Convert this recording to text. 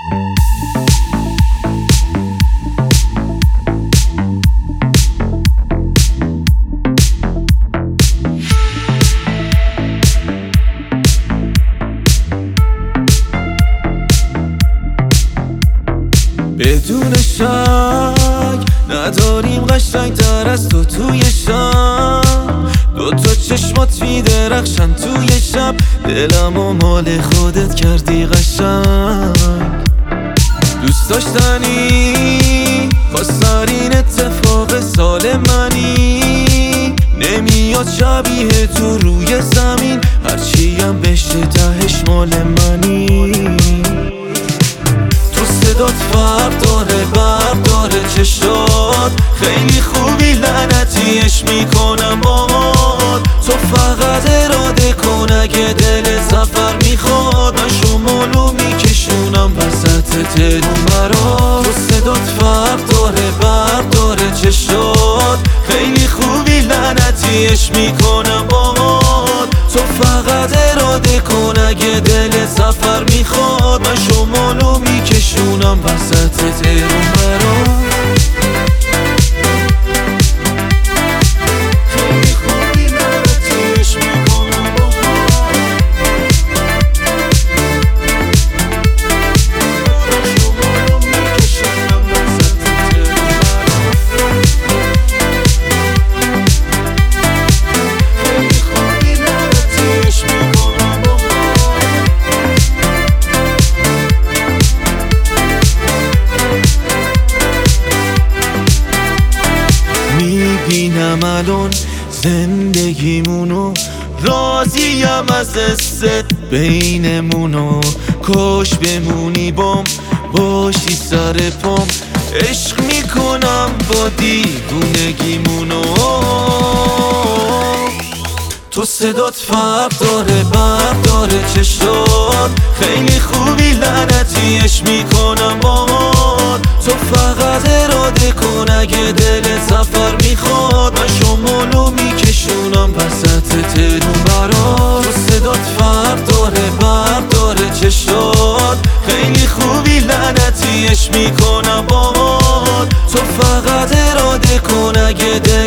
بدون شک نداریم قشنگ‌تر از تو توی شب. دوتا چشمات میدرخشن توی شب، دلم و مال خودت کردی قشنگ. دوست داشتنی خواسترین اتفاق سال منی، نمیاد شبیه تو روی زمین، هرچیم بشه تهش مال منی. صدات فرق داره، برق داره چشات، خیلی خوبی لعنتیش میکنم باهات. تو فقط اراده کن اگه دل سفر میخواد، من شمالو میکشونم وسط تهرون برات. تو صدات فرق داره، برق داره چشات، خیلی خوبی لعنتیش میکنم باهات. تو فقط اراده کن اگه دل سفر میخواد، من شمالو میکشونم وسط تهرون برات. خیلی خوبی لعنتیش میکنم باهات، من شمالو میکشونم وسط تهرون برات. خیلی خوبی لعنتیش میکنم باهات. میبینم الان زندگیمونو، راضیم از است بینمونو. کاش بمونی بام، باشی سر پام، عشق میکنم با دیوونگیمونو. تو صدات فرق داره، برق داره چشات، خیلی خوبی لعنتیش میکنم باهات. تو فقط اراده کن اگه دل سفر میخواد، من شمالو میکشونم وسط تهرون برات. تو صدات فرق داره، برق داره چشات، خیلی خوبی لعنتیش میکنم باهات. تو فقط اراده کن اگه دل